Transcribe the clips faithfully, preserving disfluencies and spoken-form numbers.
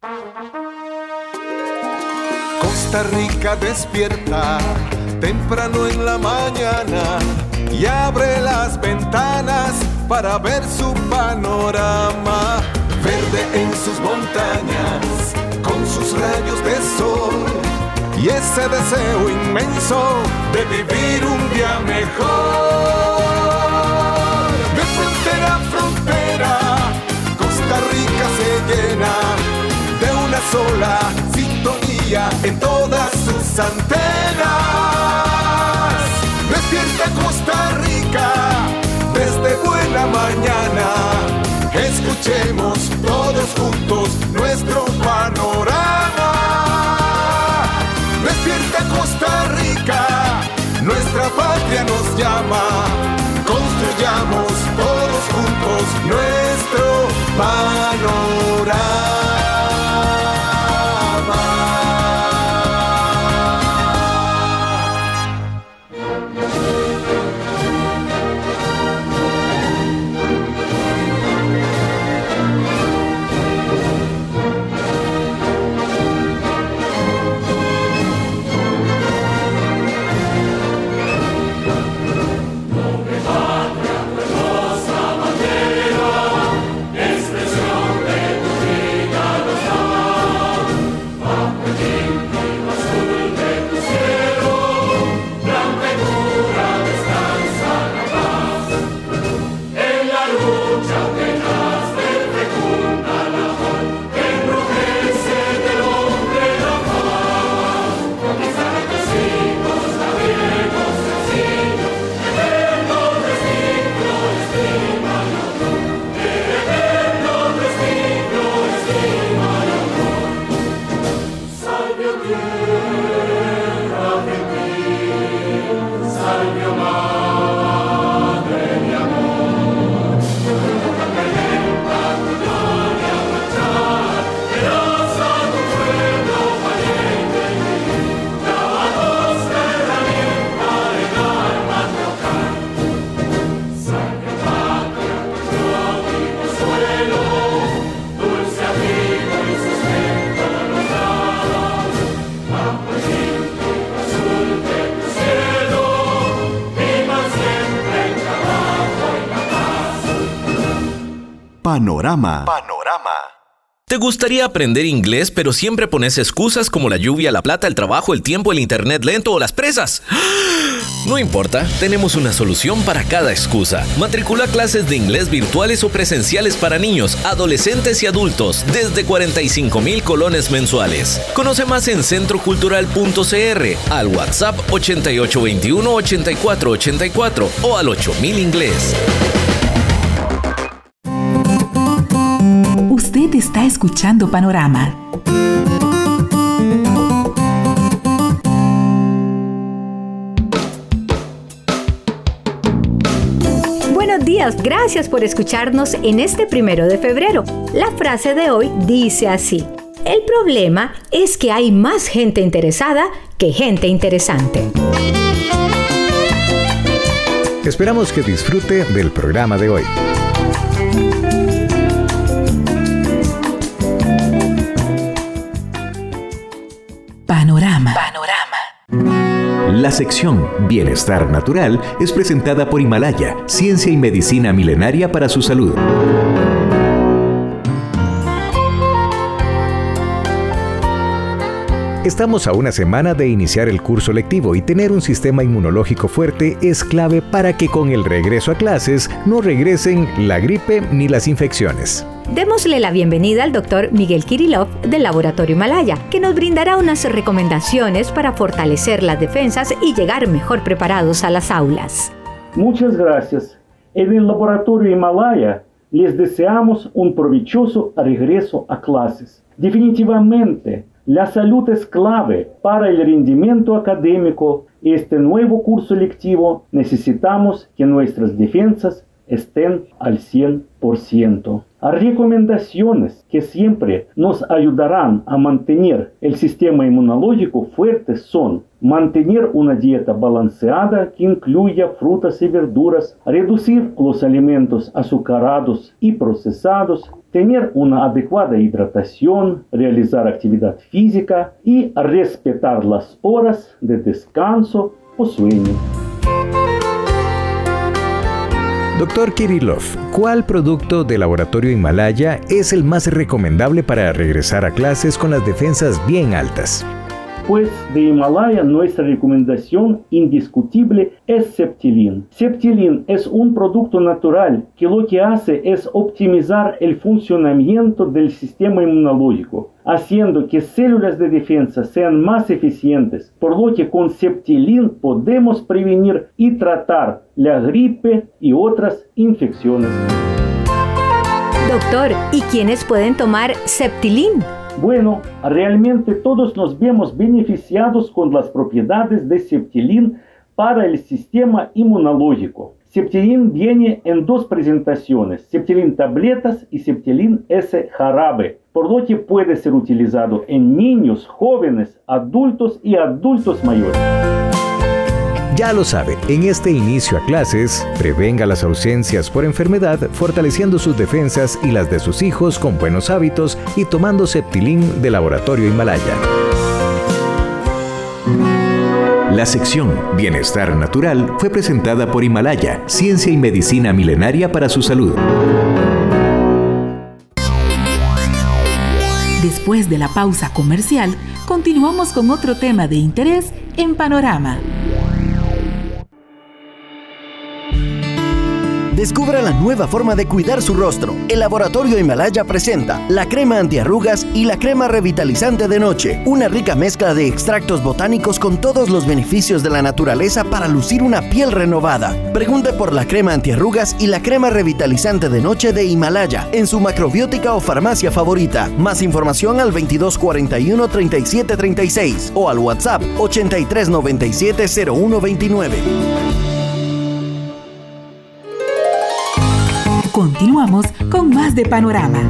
Costa Rica despierta temprano en la mañana y abre las ventanas para ver su panorama. Verde en sus montañas, con sus rayos de sol y ese deseo inmenso de vivir un día mejor. De frontera a frontera, Costa Rica se llena de una sola sintonía en todas sus antenas. Despierta Costa Rica desde buena mañana. Escuchemos todos juntos nuestro panorama. Despierta Costa Rica, nuestra patria nos llama. Construyamos todos juntos nuestro panorama. Panorama. Panorama. ¿Te gustaría aprender inglés, pero siempre pones excusas como la lluvia, la plata, el trabajo, el tiempo, el internet lento o las presas? No importa, tenemos una solución para cada excusa. Matricula clases de inglés virtuales o presenciales para niños, adolescentes y adultos desde cuarenta y cinco mil colones mensuales. Conoce más en centro cultural punto c r, al WhatsApp ochenta y ocho veintiuno ochenta y cuatro ochenta y cuatro o al ocho mil inglés. Usted está escuchando Panorama. Buenos días, gracias por escucharnos en este primero de febrero. La frase de hoy dice así: el problema es que hay más gente interesada que gente interesante. Esperamos que disfrute del programa de hoy. Panorama. Panorama. La sección Bienestar Natural es presentada por Himalaya, ciencia y medicina milenaria para su salud. Estamos a una semana de iniciar el curso lectivo y tener un sistema inmunológico fuerte es clave para que con el regreso a clases no regresen la gripe ni las infecciones. Démosle la bienvenida al doctor Miguel Kirillov del Laboratorio Himalaya, que nos brindará unas recomendaciones para fortalecer las defensas y llegar mejor preparados a las aulas. Muchas gracias. En el Laboratorio Himalaya les deseamos un provechoso regreso a clases. Definitivamente, la salud es clave para el rendimiento académico. Este nuevo curso lectivo necesitamos que nuestras defensas estén al cien por ciento. Recomendaciones que siempre nos ayudarán a mantener el sistema inmunológico fuerte son: mantener una dieta balanceada que incluya frutas y verduras, reducir los alimentos azucarados y procesados, tener una adecuada hidratación, realizar actividad física y respetar las horas de descanso o sueño. Doctor Kirillov, ¿cuál producto de laboratorio Himalaya es el más recomendable para regresar a clases con las defensas bien altas? Pues de Himalaya nuestra recomendación indiscutible es Septilin. Septilin es un producto natural que lo que hace es optimizar el funcionamiento del sistema inmunológico, haciendo que células de defensa sean más eficientes, por lo que con Septilin podemos prevenir y tratar la gripe y otras infecciones. Doctor, ¿y quiénes pueden tomar Septilin? Bueno, realmente todos nos vemos beneficiados con las propiedades de Septilin para el sistema inmunológico. Septilin viene en dos presentaciones, Septilin tabletas y Septilin S jarabe, por lo que puede ser utilizado en niños, jóvenes, adultos y adultos mayores. Ya lo sabe, en este inicio a clases, prevenga las ausencias por enfermedad, fortaleciendo sus defensas y las de sus hijos con buenos hábitos y tomando Septilin de Laboratorio Himalaya. La sección Bienestar Natural fue presentada por Himalaya, ciencia y medicina milenaria para su salud. Después de la pausa comercial, continuamos con otro tema de interés en Panorama. Descubra la nueva forma de cuidar su rostro. El Laboratorio Himalaya presenta la crema antiarrugas y la crema revitalizante de noche. Una rica mezcla de extractos botánicos con todos los beneficios de la naturaleza para lucir una piel renovada. Pregunte por la crema antiarrugas y la crema revitalizante de noche de Himalaya en su macrobiótica o farmacia favorita. Más información al veintidós cuarenta y uno treinta y siete treinta y seis o al WhatsApp ochenta y tres noventa y siete cero uno veintinueve. Continuamos con más de Panorama.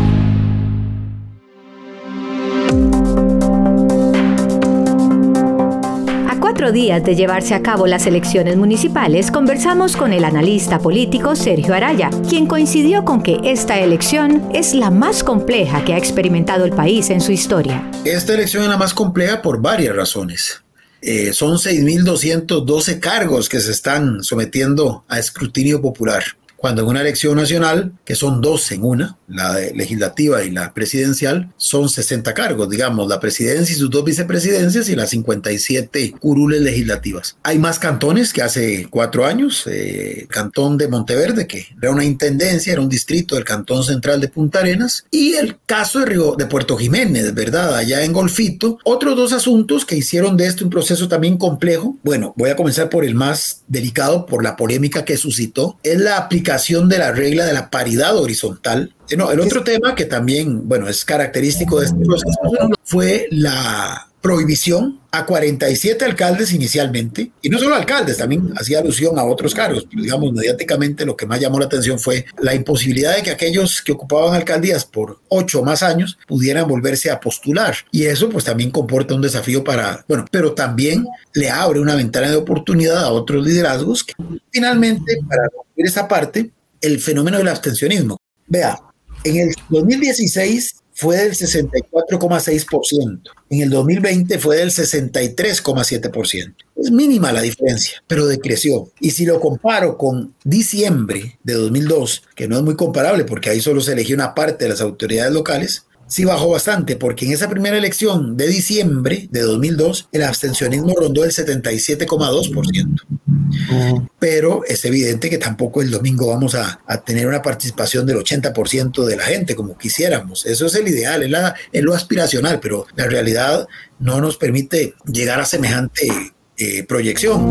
A cuatro días de llevarse a cabo las elecciones municipales, conversamos con el analista político Sergio Araya, quien coincidió con que esta elección es la más compleja que ha experimentado el país en su historia. Esta elección es la más compleja por varias razones. Eh, son seis mil doscientos doce cargos que se están sometiendo a escrutinio popular. Cuando en una elección nacional, que son dos en una, la legislativa y la presidencial, son sesenta cargos, digamos, la presidencia y sus dos vicepresidencias y las cincuenta y siete curules legislativas. Hay más cantones que hace cuatro años, eh, cantón de Monteverde, que era una intendencia, era un distrito del cantón central de Punta Arenas, y el caso de, Río, de Puerto Jiménez, ¿verdad? Allá en Golfito. Otros dos asuntos que hicieron de esto un proceso también complejo. Bueno, voy a comenzar por el más delicado, por la polémica que suscitó, es la aplicación de la regla de la paridad horizontal. No, el otro tema que también, bueno, es característico de este proceso fue la prohibición a cuarenta y siete alcaldes inicialmente, y no solo alcaldes, también hacía alusión a otros cargos, pero digamos, mediáticamente lo que más llamó la atención fue la imposibilidad de que aquellos que ocupaban alcaldías por ocho o más años pudieran volverse a postular, y eso pues también comporta un desafío para, bueno, pero también le abre una ventana de oportunidad a otros liderazgos que finalmente, para concluir esa parte, el fenómeno del abstencionismo. Vea, en el dos mil dieciséis fue del sesenta y cuatro coma seis por ciento. En el dos mil veinte fue del sesenta y tres coma siete por ciento. Es mínima la diferencia, pero decreció. Y si lo comparo con diciembre de dos mil dos, que no es muy comparable porque ahí solo se eligió una parte de las autoridades locales, sí bajó bastante, porque en esa primera elección de diciembre de dos mil dos, el abstencionismo rondó el setenta y siete coma dos por ciento. Uh-huh. Pero es evidente que tampoco el domingo vamos a, a tener una participación del ochenta por ciento de la gente como quisiéramos. Eso es el ideal, es, la, es lo aspiracional, pero la realidad no nos permite llegar a semejante eh, proyección.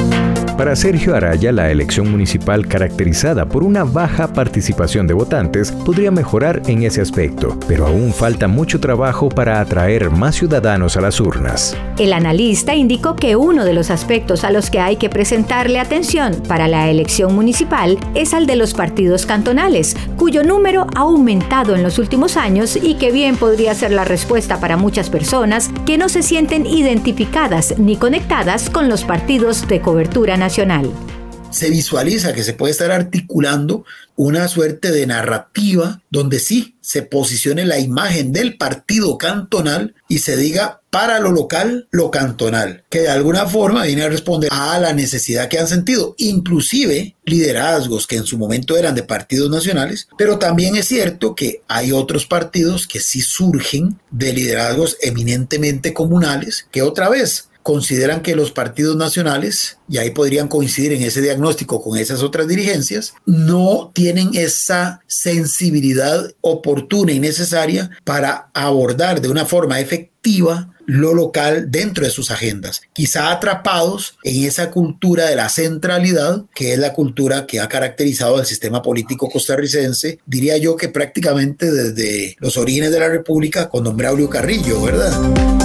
Para Sergio Araya, la elección municipal caracterizada por una baja participación de votantes podría mejorar en ese aspecto, pero aún falta mucho trabajo para atraer más ciudadanos a las urnas. El analista indicó que uno de los aspectos a los que hay que presentarle atención para la elección municipal es al de los partidos cantonales, cuyo número ha aumentado en los últimos años y que bien podría ser la respuesta para muchas personas que no se sienten identificadas ni conectadas con los partidos de cobertura nacional. se visualiza que se puede estar articulando una suerte de narrativa donde sí se posicione la imagen del partido cantonal y se diga para lo local, lo cantonal, que de alguna forma viene a responder a la necesidad que han sentido, inclusive liderazgos que en su momento eran de partidos nacionales, pero también es cierto que hay otros partidos que sí surgen de liderazgos eminentemente comunales, que otra vez consideran que los partidos nacionales, y ahí podrían coincidir en ese diagnóstico con esas otras dirigencias, no tienen esa sensibilidad oportuna y necesaria para abordar de una forma efectiva lo local dentro de sus agendas, quizá atrapados en esa cultura de la centralidad, que es la cultura que ha caracterizado al sistema político costarricense, diría yo que prácticamente desde los orígenes de la República con don Braulio Carrillo, ¿verdad?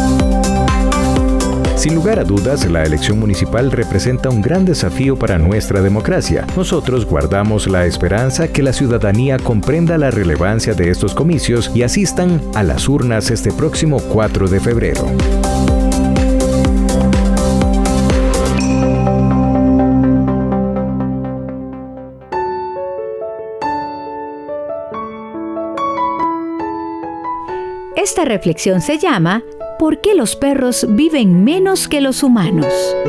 Sin lugar a dudas, la elección municipal representa un gran desafío para nuestra democracia. Nosotros guardamos la esperanza que la ciudadanía comprenda la relevancia de estos comicios y asistan a las urnas este próximo cuatro de febrero. Esta reflexión se llama ¿Por qué los perros viven menos que los humanos?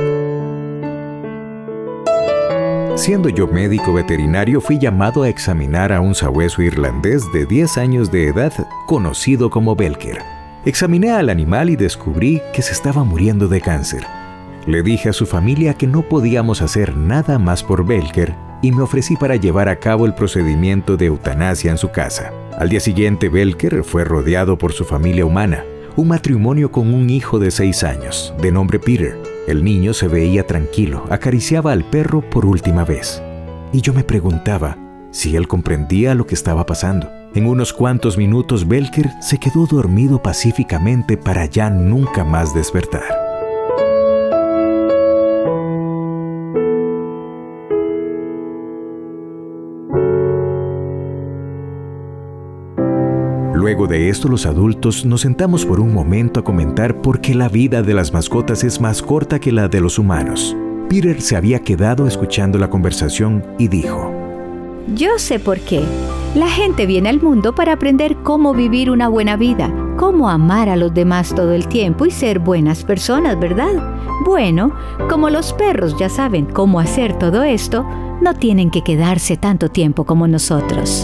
Siendo yo médico veterinario, fui llamado a examinar a un sabueso irlandés de diez años de edad, conocido como Belker. Examiné al animal y descubrí que se estaba muriendo de cáncer. Le dije a su familia que no podíamos hacer nada más por Belker y me ofrecí para llevar a cabo el procedimiento de eutanasia en su casa. Al día siguiente, Belker fue rodeado por su familia humana, un matrimonio con un hijo de seis años, de nombre Peter. El niño se veía tranquilo, acariciaba al perro por última vez. Y yo me preguntaba si él comprendía lo que estaba pasando. En unos cuantos minutos, Belker se quedó dormido pacíficamente para ya nunca más despertar. Luego de esto, los adultos nos sentamos por un momento a comentar por qué la vida de las mascotas es más corta que la de los humanos. Peter se había quedado escuchando la conversación y dijo: Yo sé por qué. La gente viene al mundo para aprender cómo vivir una buena vida, cómo amar a los demás todo el tiempo y ser buenas personas, ¿verdad? Bueno, como los perros ya saben cómo hacer todo esto, no tienen que quedarse tanto tiempo como nosotros.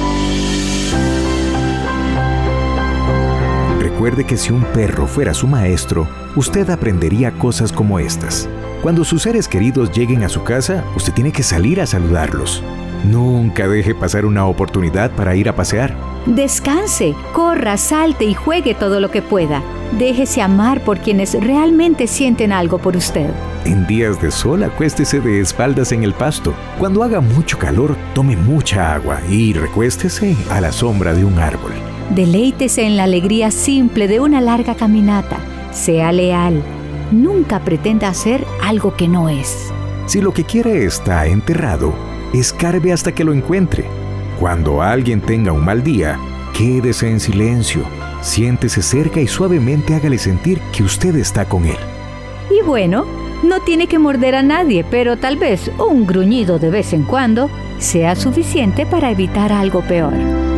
Recuerde que si un perro fuera su maestro, usted aprendería cosas como estas. Cuando sus seres queridos lleguen a su casa, usted tiene que salir a saludarlos. Nunca deje pasar una oportunidad para ir a pasear. Descanse, corra, salte y juegue todo lo que pueda. Déjese amar por quienes realmente sienten algo por usted. En días de sol, acuéstese de espaldas en el pasto. Cuando haga mucho calor, tome mucha agua y recuéstese a la sombra de un árbol. Deleítese en la alegría simple de una larga caminata. Sea leal. Nunca pretenda hacer algo que no es. Si lo que quiere está enterrado, escarbe hasta que lo encuentre. Cuando alguien tenga un mal día, quédese en silencio. Siéntese cerca y suavemente hágale sentir que usted está con él. Y bueno, no tiene que morder a nadie, pero tal vez un gruñido de vez en cuando sea suficiente para evitar algo peor.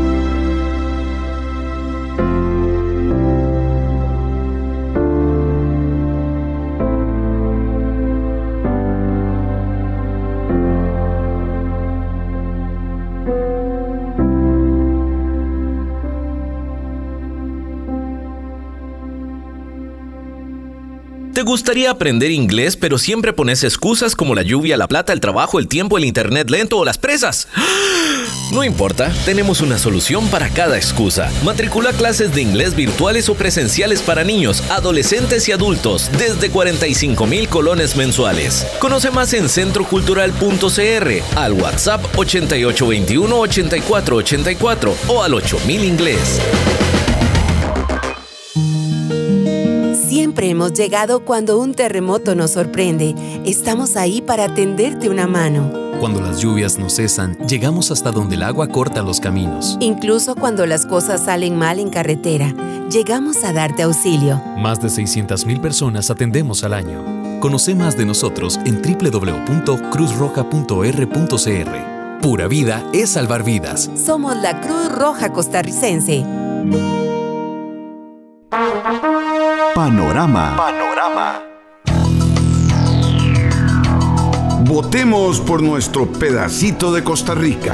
¿Te gustaría aprender inglés, pero siempre pones excusas como la lluvia, la plata, el trabajo, el tiempo, el internet lento o las presas? No importa, tenemos una solución para cada excusa. Matricula clases de inglés virtuales o presenciales para niños, adolescentes y adultos desde cuarenta y cinco mil colones mensuales. Conoce más en centro cultural punto c r, al WhatsApp ochenta y ocho veintiuno ochenta y cuatro ochenta y cuatro o al ocho mil inglés. Siempre hemos llegado cuando un terremoto nos sorprende. Estamos ahí para tenderte una mano. Cuando las lluvias no cesan, llegamos hasta donde el agua corta los caminos. Incluso cuando las cosas salen mal en carretera, llegamos a darte auxilio. Más de seiscientas mil personas atendemos al año. Conoce más de nosotros en doble u doble u doble u punto cruz roja punto r punto c r. Pura vida es salvar vidas. Somos la Cruz Roja Costarricense. Panorama. Panorama. Votemos por nuestro pedacito de Costa Rica.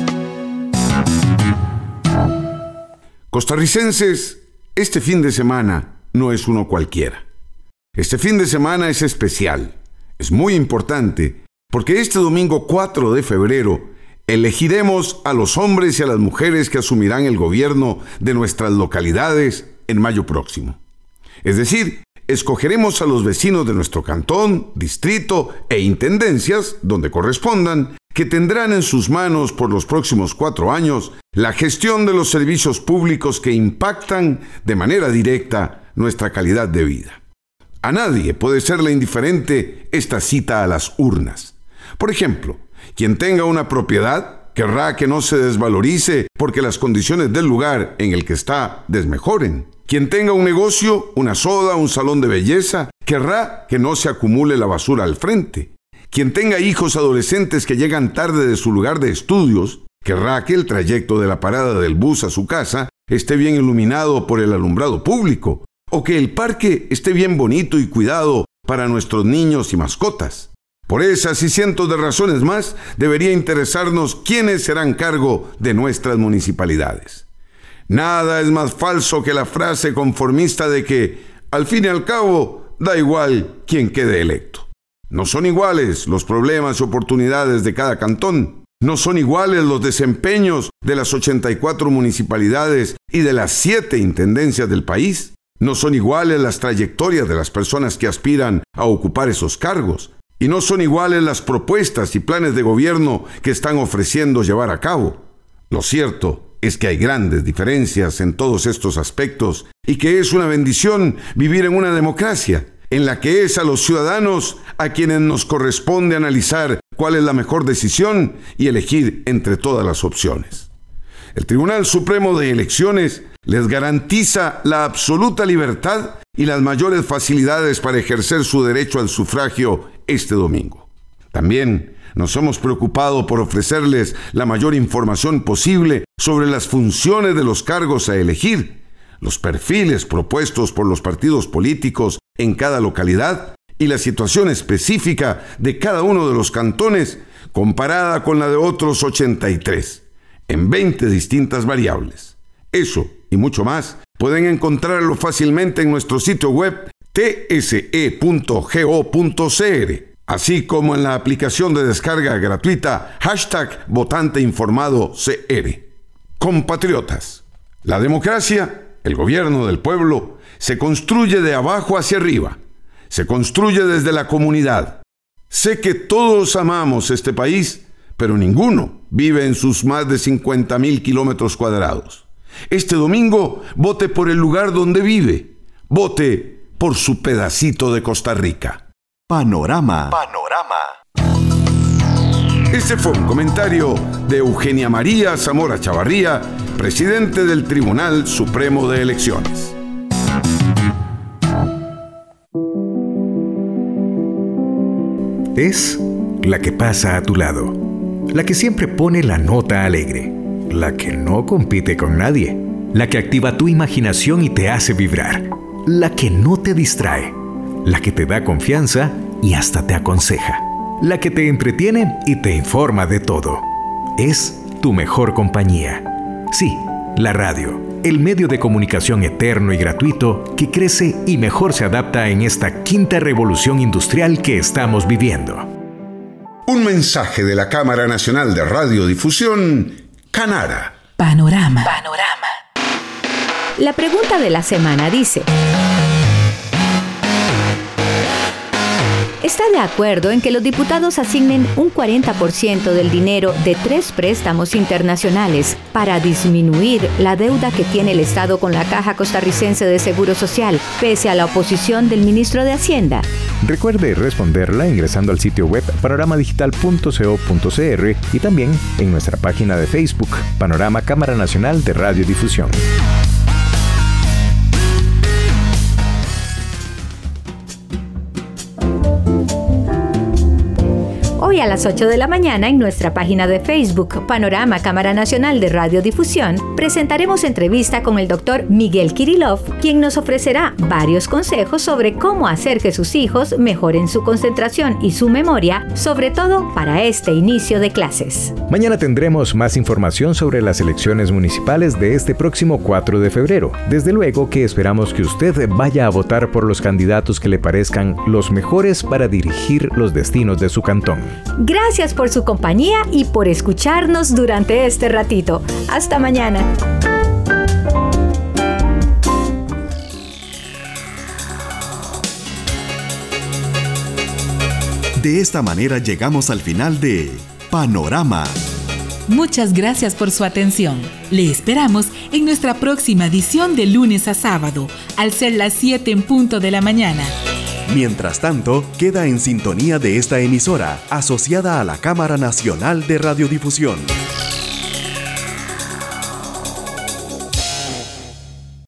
Costarricenses, este fin de semana no es uno cualquiera. Este fin de semana es especial, es muy importante, porque este domingo cuatro de febrero elegiremos a los hombres y a las mujeres que asumirán el gobierno de nuestras localidades en mayo próximo. Es decir, escogeremos a los vecinos de nuestro cantón, distrito e intendencias, donde correspondan, que tendrán en sus manos por los próximos cuatro años la gestión de los servicios públicos que impactan de manera directa nuestra calidad de vida. A nadie puede serle indiferente esta cita a las urnas. Por ejemplo, quien tenga una propiedad querrá que no se desvalorice porque las condiciones del lugar en el que está desmejoren. Quien tenga un negocio, una soda, un salón de belleza, querrá que no se acumule la basura al frente. Quien tenga hijos adolescentes que llegan tarde de su lugar de estudios, querrá que el trayecto de la parada del bus a su casa esté bien iluminado por el alumbrado público, o que el parque esté bien bonito y cuidado para nuestros niños y mascotas. Por esas y cientos de razones más, debería interesarnos quiénes serán cargo de nuestras municipalidades. Nada es más falso que la frase conformista de que, al fin y al cabo, da igual quién quede electo. No son iguales los problemas y oportunidades de cada cantón. No son iguales los desempeños de las ochenta y cuatro municipalidades y de las siete intendencias del país. No son iguales las trayectorias de las personas que aspiran a ocupar esos cargos. Y no son iguales las propuestas y planes de gobierno que están ofreciendo llevar a cabo. Lo cierto es que hay grandes diferencias en todos estos aspectos y que es una bendición vivir en una democracia en la que es a los ciudadanos a quienes nos corresponde analizar cuál es la mejor decisión y elegir entre todas las opciones. El Tribunal Supremo de Elecciones les garantiza la absoluta libertad y las mayores facilidades para ejercer su derecho al sufragio este domingo. También nos hemos preocupado por ofrecerles la mayor información posible sobre las funciones de los cargos a elegir, los perfiles propuestos por los partidos políticos en cada localidad y la situación específica de cada uno de los cantones comparada con la de otros ochenta y tres, en veinte distintas variables. Eso y mucho más pueden encontrarlo fácilmente en nuestro sitio web t s e punto go punto c r, así como en la aplicación de descarga gratuita hashtag Votante Informado C R. Compatriotas, la democracia, el gobierno del pueblo, se construye de abajo hacia arriba, se construye desde la comunidad. Sé que todos amamos este país, pero ninguno vive en sus más de cincuenta mil kilómetros cuadrados. Este domingo, vote por el lugar donde vive. Vote por su pedacito de Costa Rica. Panorama. Panorama. Este fue un comentario de Eugenia María Zamora Chavarría, presidente del Tribunal Supremo de Elecciones. Es la que pasa a tu lado, la que siempre pone la nota alegre, la que no compite con nadie, la que activa tu imaginación y te hace vibrar, la que no te distrae, la que te da confianza y hasta te aconseja, la que te entretiene y te informa de todo. Es tu mejor compañía. Sí, la radio, el medio de comunicación eterno y gratuito que crece y mejor se adapta en esta quinta revolución industrial que estamos viviendo. Un mensaje de la Cámara Nacional de Radiodifusión, Canara. Panorama. Panorama. La pregunta de la semana dice: ¿está de acuerdo en que los diputados asignen un cuarenta por ciento del dinero de tres préstamos internacionales para disminuir la deuda que tiene el Estado con la Caja Costarricense de Seguro Social, pese a la oposición del ministro de Hacienda? Recuerde responderla ingresando al sitio web panorama digital punto co punto c r y también en nuestra página de Facebook, Panorama Cámara Nacional de Radiodifusión. a las ocho de la mañana en nuestra página de Facebook, Panorama Cámara Nacional de Radiodifusión, presentaremos entrevista con el doctor Miguel Kirillov, quien nos ofrecerá varios consejos sobre cómo hacer que sus hijos mejoren su concentración y su memoria, sobre todo para este inicio de clases. Mañana tendremos más información sobre las elecciones municipales de este próximo cuatro de febrero. Desde luego que esperamos que usted vaya a votar por los candidatos que le parezcan los mejores para dirigir los destinos de su cantón. Gracias por su compañía y por escucharnos durante este ratito. Hasta mañana. De esta manera llegamos al final de Panorama. Muchas gracias por su atención. Le esperamos en nuestra próxima edición de lunes a sábado, al ser las siete en punto de la mañana. Mientras tanto, queda en sintonía de esta emisora, asociada a la Cámara Nacional de Radiodifusión.